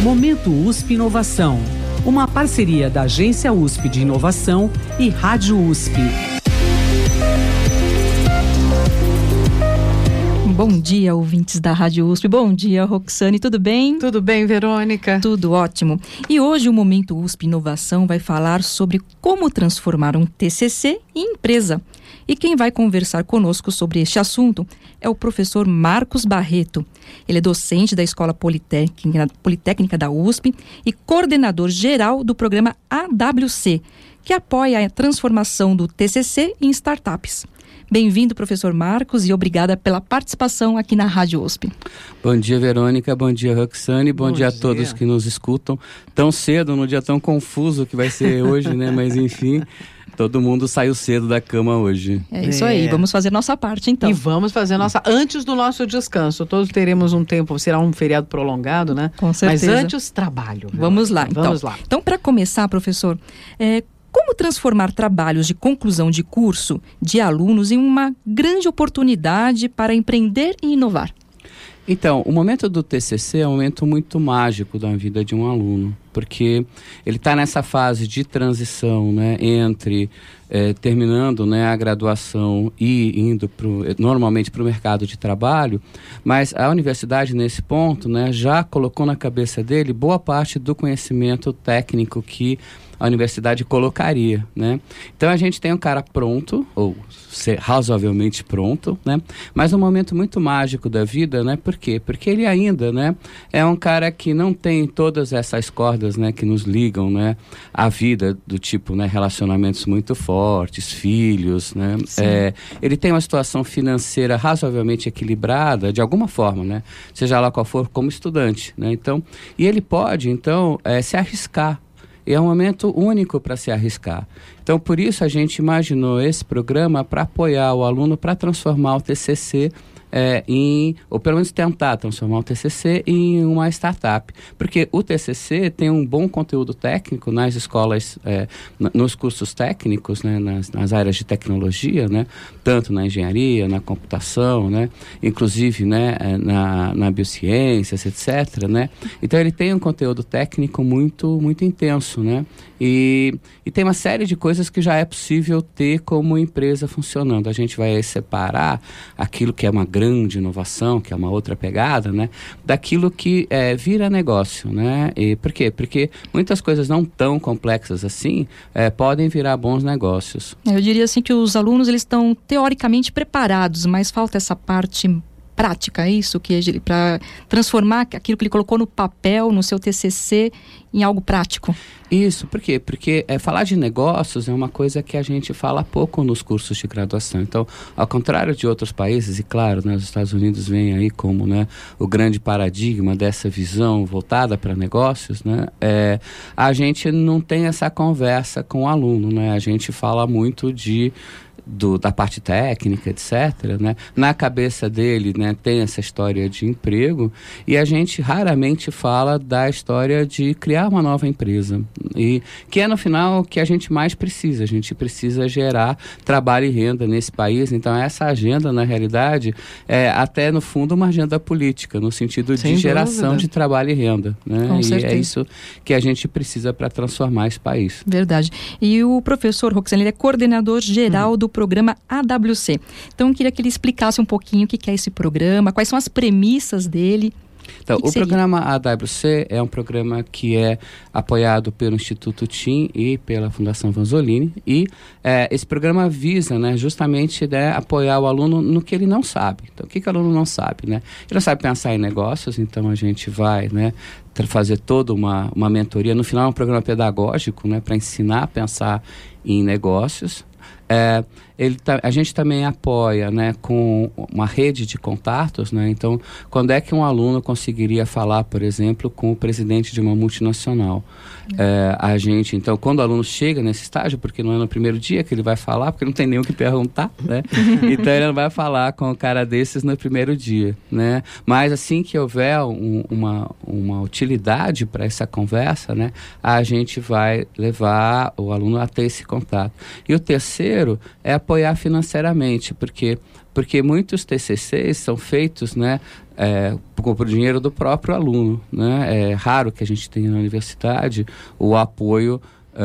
Momento USP Inovação, uma parceria da Agência USP de Inovação e Rádio USP. Bom dia, ouvintes da Rádio USP. Bom dia, Roxane, tudo bem? Tudo bem, Verônica? Tudo ótimo. E hoje o Momento USP Inovação vai falar sobre como transformar um TCC em empresa. E quem vai conversar conosco sobre este assunto é o professor Marcos Barreto. Ele é docente da Escola Politécnica da USP e coordenador geral do programa AWC, que apoia a transformação do TCC em startups. Bem-vindo, professor Marcos, e obrigada pela participação aqui na Rádio USP. Bom dia, Verônica, bom dia, Roxane, bom dia a todos que nos escutam. Tão cedo, num dia tão confuso que vai ser hoje, né? Mas enfim, todo mundo saiu cedo da cama hoje. É isso aí, vamos fazer nossa parte então. E vamos fazer antes do nosso descanso. Todos teremos um tempo, será um feriado prolongado, né? Com certeza. Mas antes, trabalho. Vamos lá, então. Vamos lá. Então, para começar, professor, como transformar trabalhos de conclusão de curso de alunos em uma grande oportunidade para empreender e inovar? Então, o momento do TCC é um momento muito mágico da vida de um aluno, porque ele está nessa fase de transição, né, entre terminando, né, a graduação e indo normalmente para o mercado de trabalho, mas a universidade nesse ponto, né, já colocou na cabeça dele boa parte do conhecimento técnico que a universidade colocaria, né? Então a gente tem um cara pronto, ou razoavelmente pronto, né? Mas um momento muito mágico da vida, né? Por quê? Porque ele ainda, né, é um cara que não tem todas essas cordas, né, que nos ligam, né, à vida, do tipo, né, relacionamentos muito fortes, filhos, né? Ele tem uma situação financeira razoavelmente equilibrada, de alguma forma, né? Seja lá qual for, como estudante, né? Então, e ele pode, então, se arriscar. E é um momento único para se arriscar. Então, por isso a gente imaginou esse programa para apoiar o aluno para transformar o TCC ou pelo menos tentar transformar o TCC em uma startup. Porque o TCC tem um bom conteúdo técnico nas escolas, nos cursos técnicos, né, nas áreas de tecnologia, né, tanto na engenharia, na computação, né, inclusive, né, na biociências, etc., né. Então ele tem um conteúdo técnico muito, muito intenso, né, e tem uma série de coisas que já é possível ter como empresa funcionando. A gente vai separar aquilo que é uma grande inovação, que é uma outra pegada, né, daquilo que vira negócio, né? E por quê? Porque muitas coisas não tão complexas assim podem virar bons negócios. Eu diria assim que os alunos eles estão teoricamente preparados, mas falta essa parte prática, é isso? Para transformar aquilo que ele colocou no papel, no seu TCC, em algo prático. Isso, por quê? Porque falar de negócios é uma coisa que a gente fala pouco nos cursos de graduação. Então, ao contrário de outros países, e claro, né, os Estados Unidos vêm aí como, né, o grande paradigma dessa visão voltada para negócios, né, a gente não tem essa conversa com o aluno, né? A gente fala muito da parte técnica, etc., né? Na cabeça dele, né, tem essa história de emprego e a gente raramente fala da história de criar uma nova empresa, e que é no final o que a gente mais precisa. A gente precisa gerar trabalho e renda nesse país. Então essa agenda, na realidade, é até no fundo uma agenda política, no sentido de geração de trabalho e renda, né? Com e certeza. É isso que a gente precisa para transformar esse país. Verdade. E o professor Roxane, ele é coordenador geral do programa AWC. Então, eu queria que ele explicasse um pouquinho o que é esse programa, quais são as premissas dele. Então, o programa AWC é um programa que é apoiado pelo Instituto TIM e pela Fundação Vanzolini, e esse programa visa, né, justamente, né, apoiar o aluno no que ele não sabe. Então, o que o aluno não sabe, né? Ele não sabe pensar em negócios, então a gente vai, né, fazer toda uma mentoria. No final é um programa pedagógico, né, para ensinar a pensar em negócios. A gente também apoia, né, com uma rede de contatos, né? Então, quando é que um aluno conseguiria falar, por exemplo, com o presidente de uma multinacional? A gente, então, quando o aluno chega nesse estágio, porque não é no primeiro dia que ele vai falar, porque não tem nem o que perguntar, né? Então, ele não vai falar com o cara desses no primeiro dia, né? Mas assim que houver uma utilidade para essa conversa, né, a gente vai levar o aluno a ter esse contato. E o terceiro terceiro é apoiar financeiramente, porque muitos TCCs são feitos, né, com o dinheiro do próprio aluno, né? É raro que a gente tenha na universidade o apoio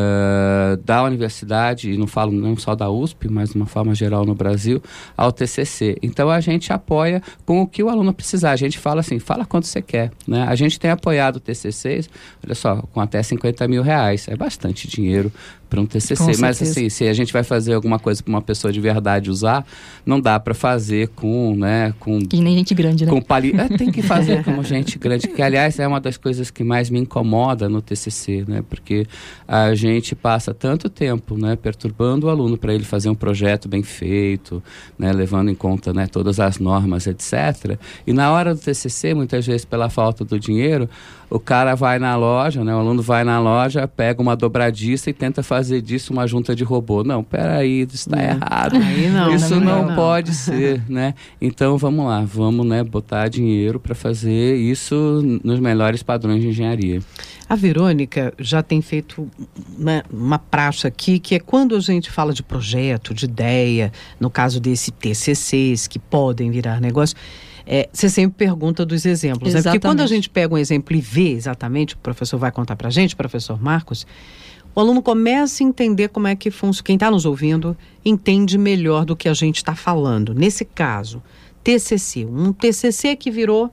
da universidade, e não falo não só da USP, mas de uma forma geral no Brasil, ao TCC. Então a gente apoia com o que o aluno precisar. A gente fala assim, fala quanto você quer, né? A gente tem apoiado TCCs, olha só, com até R$50 mil. É bastante dinheiro para um TCC, mas assim, se a gente vai fazer alguma coisa para uma pessoa de verdade usar, não dá para fazer com, né, com... Que nem gente grande, né? Com tem que fazer como gente grande, que aliás é uma das coisas que mais me incomoda no TCC, né, porque a gente passa tanto tempo, né, perturbando o aluno para ele fazer um projeto bem feito, né, levando em conta, né, todas as normas, etc. E na hora do TCC, muitas vezes pela falta do dinheiro, o cara vai na loja, né, o aluno vai na loja, pega uma dobradiça e tenta fazer disso uma junta de robô. Não, peraí, isso está errado. Isso não pode ser, né? Então vamos lá, vamos, né, botar dinheiro para fazer isso nos melhores padrões de engenharia. A Verônica já tem feito uma praxe aqui, que é quando a gente fala de projeto, de ideia, no caso desse TCCs que podem virar negócio, você sempre pergunta dos exemplos, né? Porque quando a gente pega um exemplo e vê exatamente, o professor vai contar pra gente, o professor Marcos, o aluno começa a entender como é que funciona. Quem está nos ouvindo entende melhor do que a gente está falando. Nesse caso, TCC, um TCC que virou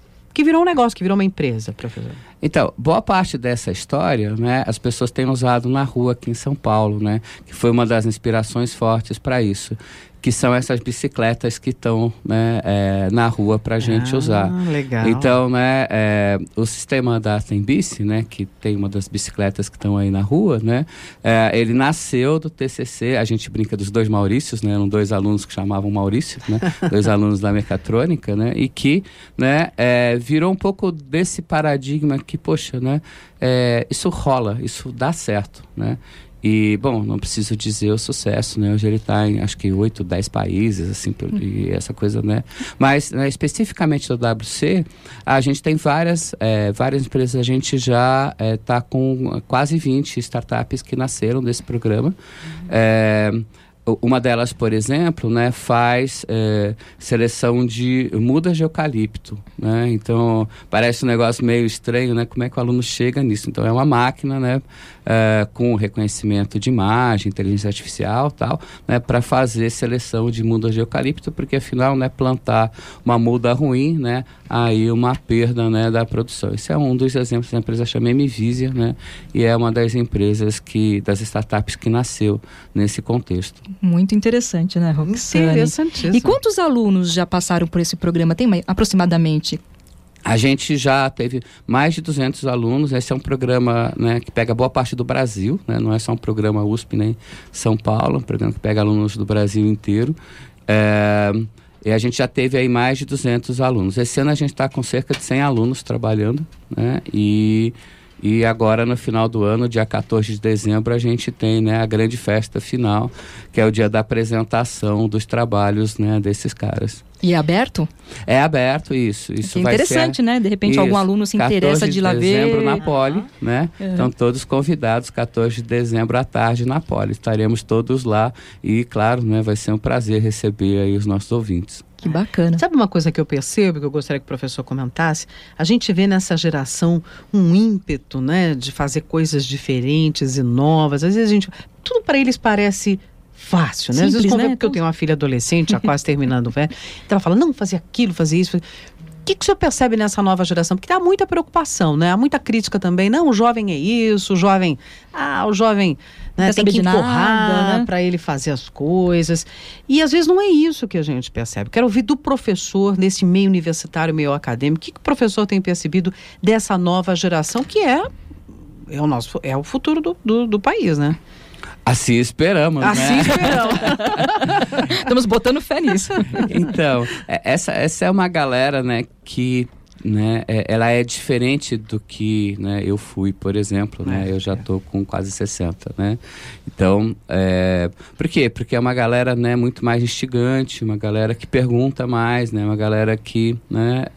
um negócio, que virou uma empresa, professor. Então, boa parte dessa história, né, as pessoas têm usado na rua aqui em São Paulo, né, que foi uma das inspirações fortes para isso, que são essas bicicletas que estão, né, na rua para a gente usar. Legal. Então, né, o sistema da Tembici, né, que tem uma das bicicletas que estão aí na rua, né, ele nasceu do TCC, a gente brinca dos dois Maurícios, né, eram dois alunos que chamavam Maurício, né, dois alunos da mecatrônica, né, e que, né, virou um pouco desse paradigma que, poxa, né, isso rola, isso dá certo, né. E, bom, não preciso dizer o sucesso, né? Hoje ele está em, acho que 8, 10 países, assim, e essa coisa, né? Mas, né, especificamente do WC, a gente tem várias empresas, a gente já está com quase 20 startups que nasceram desse programa. Uma delas, por exemplo, né, faz seleção de mudas de eucalipto, né? Então, parece um negócio meio estranho, né? Como é que o aluno chega nisso? Então, é uma máquina, né, com reconhecimento de imagem, inteligência artificial, tal, né, para fazer seleção de mudas de eucalipto, porque afinal, né, plantar uma muda ruim, né, aí uma perda, né, da produção. Esse é um dos exemplos da empresa, chama Mvisia, né, e é uma das empresas das startups que nasceu nesse contexto. Muito interessante, né, Roxane? Interessantíssimo. E quantos alunos já passaram por esse programa? Tem aproximadamente? A gente já teve mais de 200 alunos. Esse é um programa, né, que pega boa parte do Brasil, né? Não é só um programa USP, nem São Paulo, é um programa que pega alunos do Brasil inteiro. E a gente já teve aí mais de 200 alunos. Esse ano a gente está com cerca de 100 alunos trabalhando, né? E agora, no final do ano, dia 14 de dezembro, a gente tem, né, a grande festa final, que é o dia da apresentação dos trabalhos, né, desses caras. E é aberto? É aberto, isso Que vai interessante, ser, né? De repente, algum aluno se interessa de ir lá ver. 14 de dezembro na Poli, né? Estão todos convidados, 14 de dezembro à tarde na Poli. Estaremos todos lá e, claro, né, vai ser um prazer receber aí os nossos ouvintes. Que bacana. Sabe uma coisa que eu percebo, que eu gostaria que o professor comentasse? A gente vê nessa geração um ímpeto, né, de fazer coisas diferentes e novas. Às vezes tudo para eles parece fácil, né? Simples, às vezes, né? porque eu tenho uma filha adolescente, já quase terminando o velho, então ela fala, não, fazer aquilo, fazer isso. O que o senhor percebe nessa nova geração? Porque há muita preocupação, né? Há muita crítica também. Não, o jovem é isso, o jovem, né, tem que empurrar, né, para ele fazer as coisas. E às vezes não é isso que a gente percebe. Quero ouvir do professor, nesse meio universitário, meio acadêmico, o que o professor tem percebido dessa nova geração, que é o futuro do país, né? Assim esperamos, né? Assim esperamos. Estamos botando fé nisso. Então, essa é uma galera, né, que, né, ela é diferente do que, né, eu fui, por exemplo, né? Eu já estou com quase 60, né? Então, por quê? Porque é uma galera, né, muito mais instigante, uma galera que pergunta mais, né? Uma galera que, né,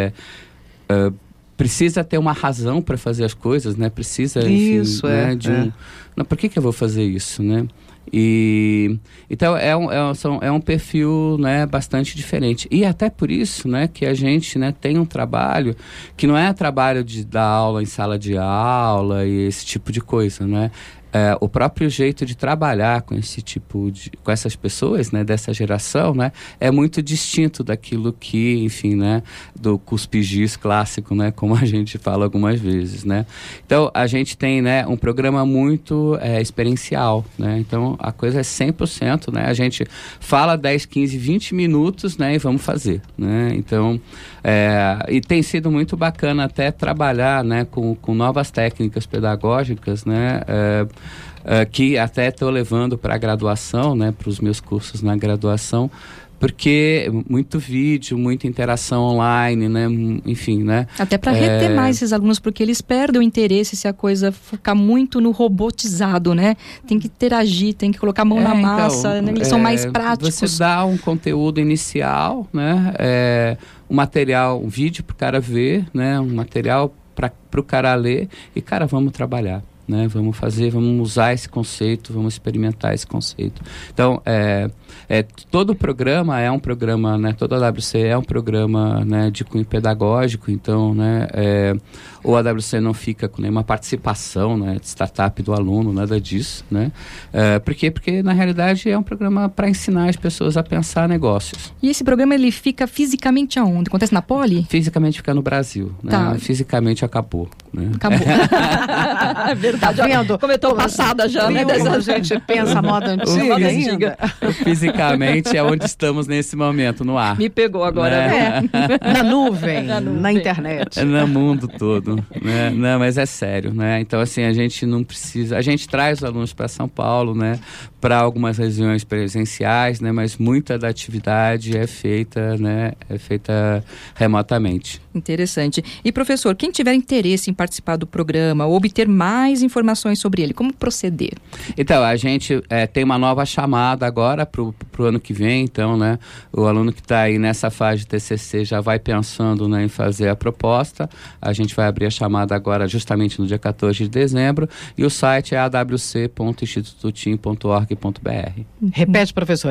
precisa ter uma razão para fazer as coisas, né? Precisa, enfim, isso, né, não, por que eu vou fazer isso, né? E então é um perfil, né, bastante diferente. E até por isso, né, que a gente, né, tem um trabalho que não é trabalho de dar aula em sala de aula e esse tipo de coisa, né? O próprio jeito de trabalhar com esse tipo com essas pessoas, né, dessa geração, né, é muito distinto daquilo que, enfim, né, do cuspigis clássico, né, como a gente fala algumas vezes, né. Então, a gente tem, né, um programa muito experiencial, né, então a coisa é 100%, né, a gente fala 10, 15, 20 minutos, né, e vamos fazer, né, então, e tem sido muito bacana até trabalhar, né, com novas técnicas pedagógicas, né, que até estou levando para a graduação, né, para os meus cursos na graduação, porque muito vídeo, muita interação online, né, enfim, né. Até para reter mais esses alunos, porque eles perdem o interesse se a coisa ficar muito no robotizado, né. Tem que interagir, tem que colocar a mão na massa, né? Eles são mais práticos. Você dá um conteúdo inicial, né, um material, um vídeo para o cara ver, né, um material para o cara ler e, cara, vamos trabalhar. Né, vamos usar esse conceito, vamos experimentar esse conceito. Então, todo o programa é um programa, né, toda a AWC é um programa, né, de cunho pedagógico, então, né, o AWC não fica com nenhuma participação, né, de startup do aluno, nada disso, né, por quê? Porque, na realidade, é um programa para ensinar as pessoas a pensar negócios. E esse programa, ele fica fisicamente aonde? Acontece na Poli? Fisicamente fica no Brasil, né, tá. Fisicamente acabou. Né? Acabou. É verdade. Tá vendo? Como eu tô passada já, né? A gente pensa a moda antiga ainda. Fisicamente é onde estamos nesse momento, no ar. Me pegou agora. Né? Na nuvem, na internet. No mundo todo. Né? Não, mas é sério, né? Então, assim, a gente não precisa... A gente traz os alunos para São Paulo, né? Para algumas reuniões presenciais, né? Mas muita da atividade é feita, né? É feita remotamente. Interessante. E, professor, quem tiver interesse em participar do programa ou obter mais informações sobre ele, como proceder? Então, a gente tem uma nova chamada agora para o ano que vem, então, né, o aluno que está aí nessa fase de TCC já vai pensando, né, em fazer a proposta. A gente vai abrir a chamada agora justamente no dia 14 de dezembro e o site é awc.institutotim.org.br. Repete, professor,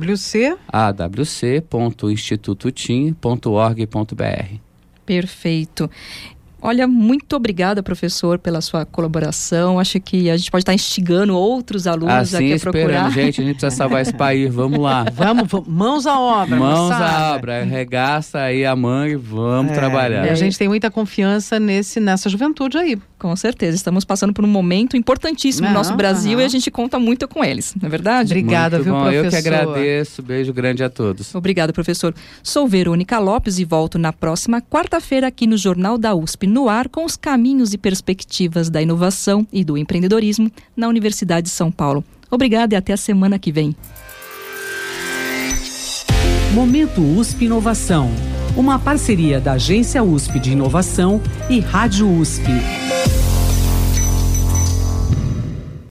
awc.institutotim.org.br. Perfeito. Olha, muito obrigada, professor, pela sua colaboração. Acho que a gente pode estar instigando outros alunos aqui a procurar. Gente, a gente precisa salvar esse país, vamos lá. Vamos, mãos à obra. Mãos à obra, arregaça aí a manga e vamos trabalhar. E a gente tem muita confiança nessa juventude aí. Com certeza, estamos passando por um momento importantíssimo no nosso Brasil e a gente conta muito com eles, não é verdade? Obrigada, muito viu, bom. professor? Eu que agradeço, beijo grande a todos. Obrigada, professor. Sou Verônica Lopes e volto na próxima quarta-feira aqui no Jornal da USP, no ar, com os caminhos e perspectivas da inovação e do empreendedorismo na Universidade de São Paulo. Obrigada e até a semana que vem. Momento USP Inovação, uma parceria da Agência USP de Inovação e Rádio USP.